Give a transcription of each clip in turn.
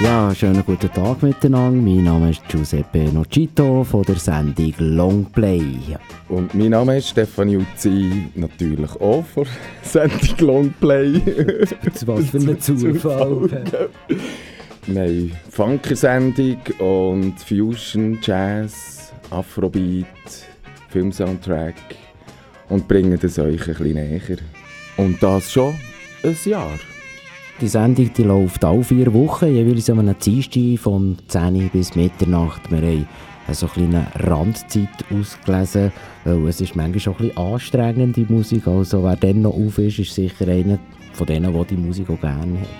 Ja, schönen guten Tag miteinander. Mein Name ist Giuseppe Nocito von der Sendung Longplay. Und mein Name ist Stefan Jutzi, natürlich auch von der Sendung Longplay. Was für ein Zufall. Wir haben Funky-Sendung und Fusion, Jazz, Afrobeat, Filmsoundtrack und bringen das euch ein bisschen näher. Und das schon ein Jahr. Die Sendung die läuft alle 4 Wochen, jeweils an einem Dienstag von 10 bis Mitternacht. Wir haben so eine kleine Randzeit ausgelesen, weil es ist manchmal schon ein bisschen anstrengend, die Musik. Also wer dann noch auf ist, ist sicher einer von denen, der die Musik auch gerne hat.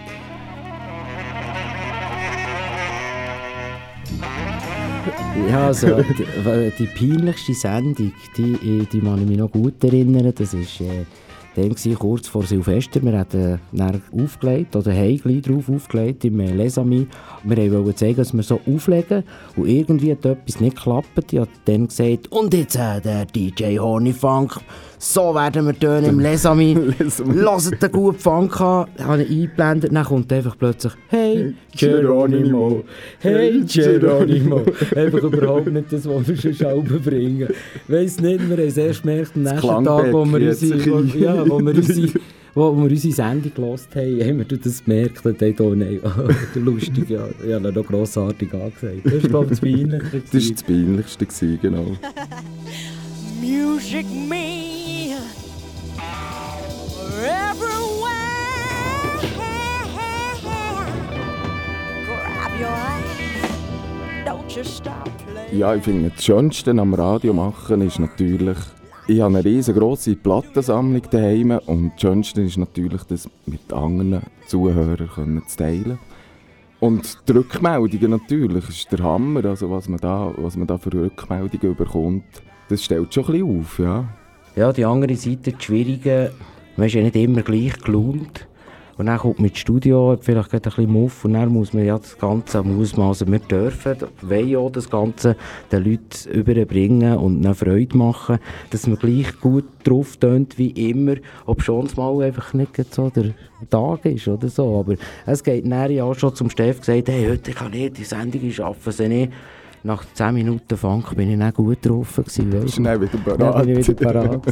Ja, also die peinlichste Sendung, die kann ich mich noch gut erinnern. Das ist dann kurz vor Silvester. Wir hatten dann aufgelegt, oder haben gleich drauf aufgelegt im Les Amis. Wir wollten zeigen, dass wir so auflegen. Und irgendwie hat etwas nicht geklappt. Ich habe dann gesagt, und jetzt der DJ Horny Funk. So werden wir tönen im Les Amis. Hört den guten Funk an. Ich habe ihn eingeblendet. Dann kommt einfach plötzlich, hey Geronimo, hey Geronimo. Einfach überhaupt nicht das, was wir schon Schalben bringen. Ich weiss nicht, wir haben es erst gemerkt am nächsten Tag, wo wir unsere Sendung gehört haben, haben wir das gemerkt und haben oh nein, lustig, ja, ich habe noch grossartig angesagt. Das ist, glaube ich, das Peinlichste. Das war das Peinlichste, genau. Music me everywhere. Grab your eyes, don't you stop playing. Ja, ich finde, das Schönste am Radio machen ist natürlich, ich habe eine riesengroße Plattensammlung daheim und das Schönste ist natürlich, das mit anderen Zuhörern zu teilen. Und die Rückmeldungen natürlich, ist der Hammer, also was man da für Rückmeldungen bekommt, das stellt schon ein bisschen auf, ja. Ja, die andere Seite, die Schwierige, man ist ja nicht immer gleich gelaunt. Und dann kommt man ins Studio, hat vielleicht ein bisschen Muff und dann muss man ja das Ganze also wir dürfen, wollen ja das Ganze den Leuten überbringen und eine Freude machen, dass man gleich gut drauf tönt wie immer, ob schon mal einfach nicht so der Tag ist oder so. Aber es geht dann ja auch schon zum Steff gesagt, hey, heute kann ich die Sendung schaffen sie nicht. Nach 10 Minuten Funk bin ich dann gut drauf gewesen. Schnell wieder parat. Dann bin ich wieder parat.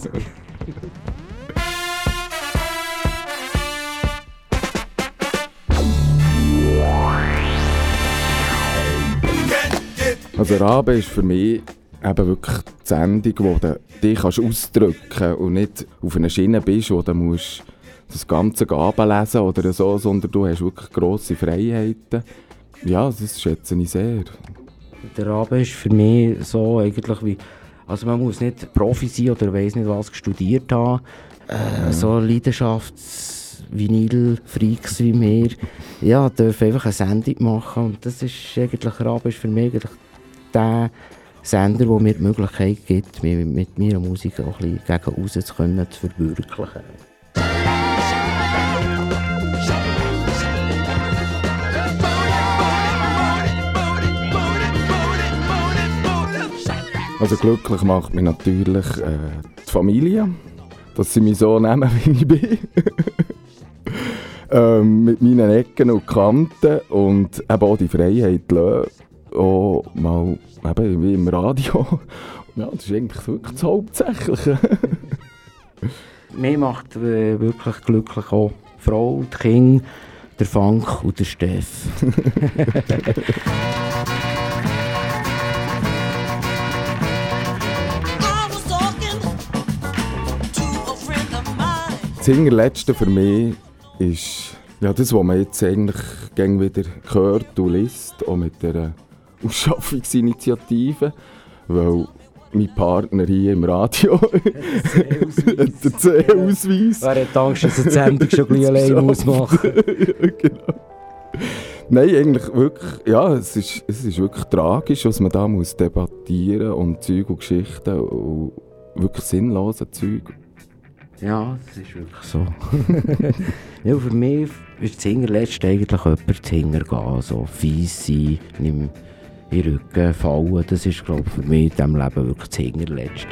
Also Rabe ist für mich eben wirklich die Sendung, wo du dich ausdrücken kannst und nicht auf einer Schiene bist, wo du musst das ganze Gaben lesen oder so, sondern du hast wirklich grosse Freiheiten. Ja, das schätze ich sehr. Der Rabe ist für mich so eigentlich wie, also man muss nicht Profi sein oder weiss nicht was studiert haben. So Leidenschafts-Vinyl-Freaks wie wir, ja, dürfen einfach eine Sendung machen und das ist eigentlich, Rabe ist für mich eigentlich der Sender, der mir die Möglichkeit gibt, mich mit meiner Musik auch ein bisschen gegen raus zu verwirklichen. Also glücklich macht mich natürlich die Familie, dass sie mich so nehmen, wie ich bin. Mit meinen Ecken und Kanten und eben auch die Freiheit lassen. Auch mal eben wie im Radio. Ja, das ist eigentlich wirklich das Hauptsächliche. Mir macht wirklich glücklich auch die Frau, die Kinder, der Funk und der Steff. Das Hinterletzte für mich ist ja, das, was man jetzt eigentlich wieder hört und liest, auch mit der Ausschaffungsinitiative, weil mein Partner hier im Radio hat den C-Ausweis. Wer hat Angst, dass er die Sendung schon gleich allein machen muss? Genau. Nein, eigentlich wirklich, ja, es ist wirklich tragisch, was man da muss debattieren und Zeug und Geschichten und wirklich sinnlose Zeug. Ja, das ist wirklich so. Ja, für mich ist das Hinterletzte eigentlich jemand zu hintergehen, so fies sein, in den Rücken fallen. Das ist, glaube ich, für mich in diesem Leben wirklich das Hinterletzte.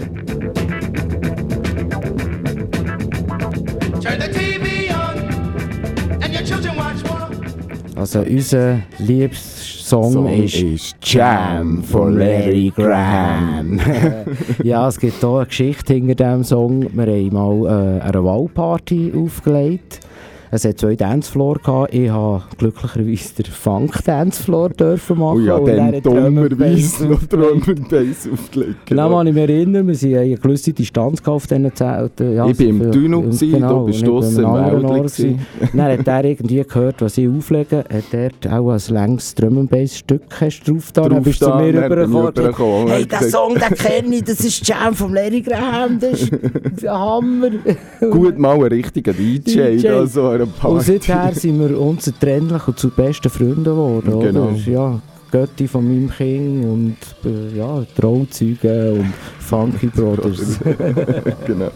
Also unser Lieblingssong ist «Jam» von Larry Graham. Ja, es gibt hier eine Geschichte hinter diesem Song. Wir haben mal eine Waldparty aufgelegt. Es hat 2 Dancefloor gehabt. Ich habe glücklicherweise den Funk-Dancefloor dürfen machen. Oh ja, dann dummerweise noch Drum Drum and Bass aufgelegt. Genau, kann ich mich erinnern, wir haben eine gewisse Distanz auf diesen Zelten. Ja, ich war im Tunnel, du bist draussen im Wäldchen. Dann hat er irgendwie gehört, was ich auflege, hat er auch ein längs Drum and Bass Stück drauf da. Dann bist du zu mir rübergekommen. Hey, den Song, den kenne ich, das ist Jam von Larry Graham, das ist der Hammer. Gut, mal ein richtiger DJ. Also und seither sind wir unzertrennlich und zu besten Freunden geworden. Genau. Oder? Ja, Götti von meinem Kind und ja, Trauzeuge und Funky Brothers. Genau.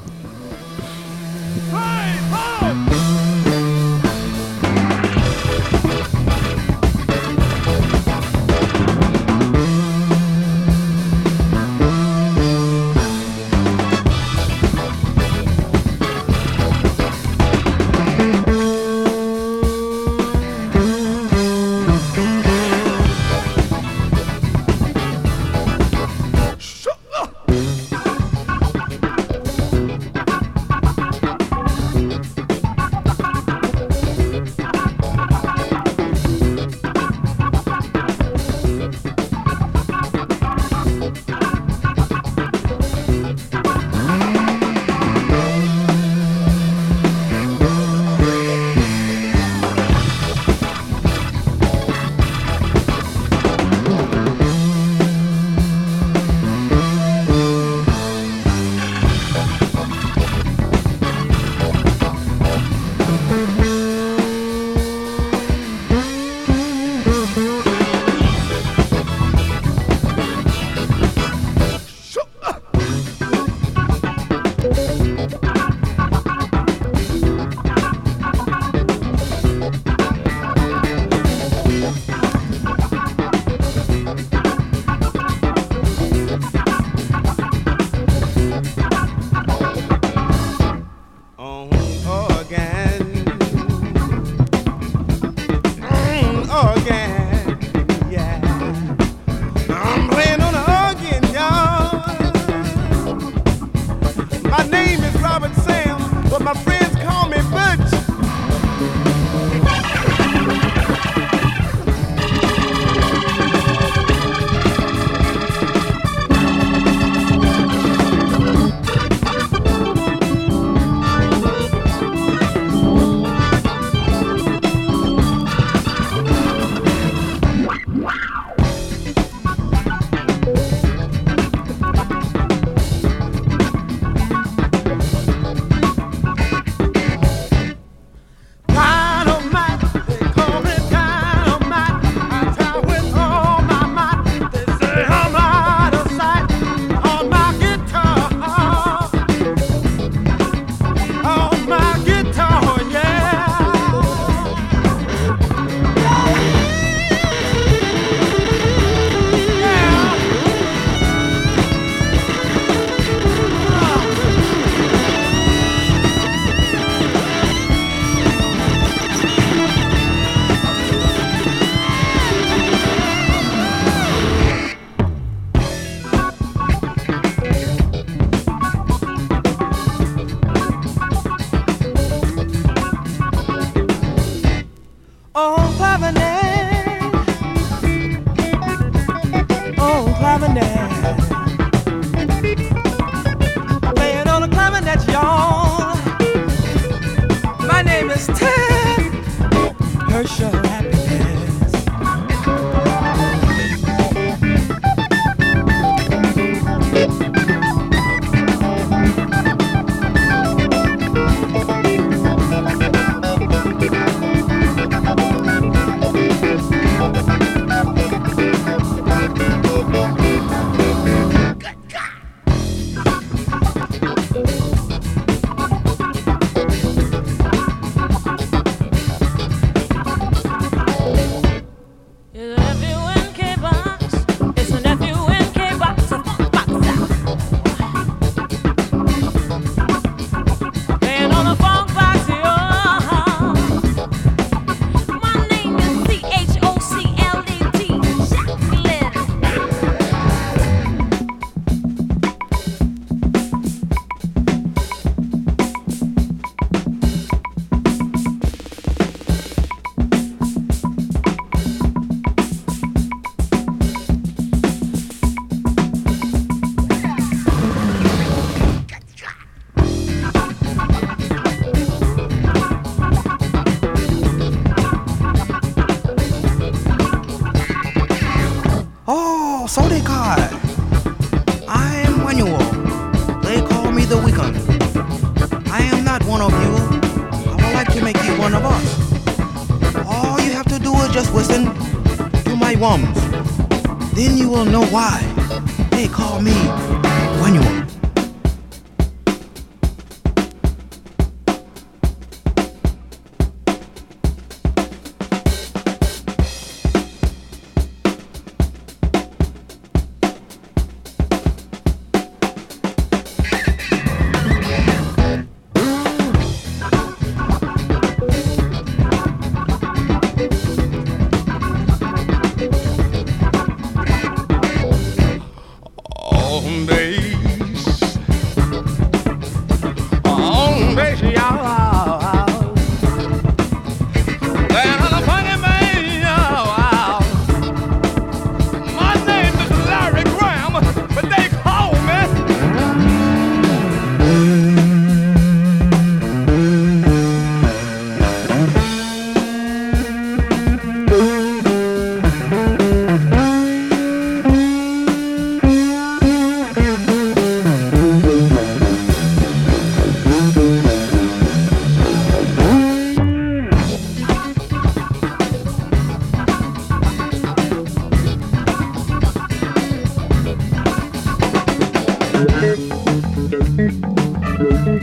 so they call. I am Manuel. They call me the Weekend. I am not one of you. I would like to make you one of us. All you have to do is just listen to my wums. Then you will know why they call me Manuel.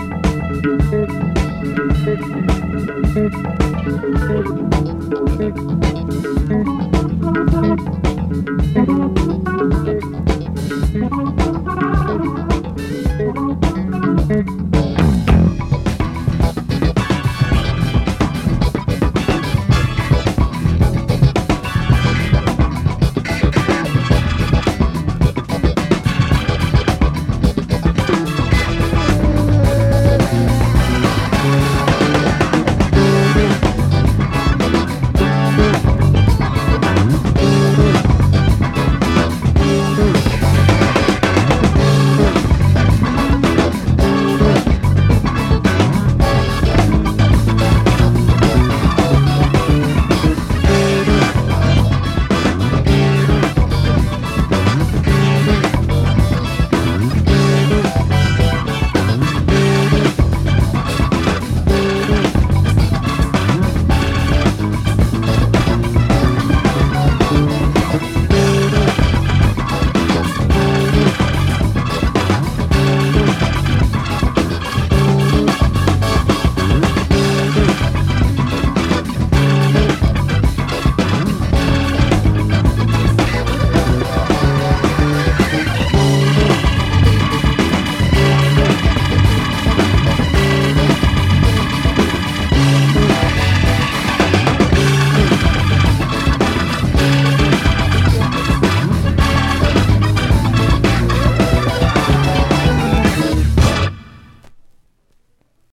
Thank you.